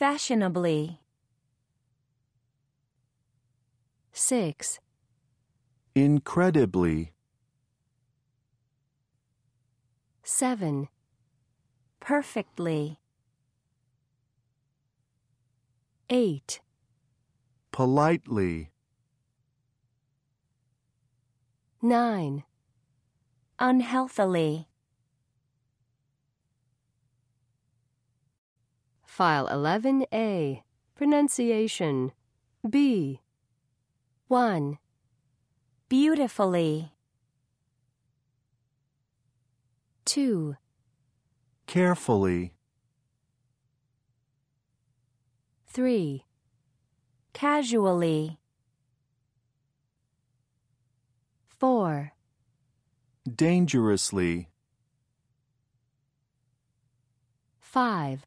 fashionably. 6. Incredibly. 7. Perfectly. 8. Politely. 9. Unhealthily. File 11A. Pronunciation. B. 1. Beautifully. 2. Carefully. 3. Casually. 4. Dangerously. 5.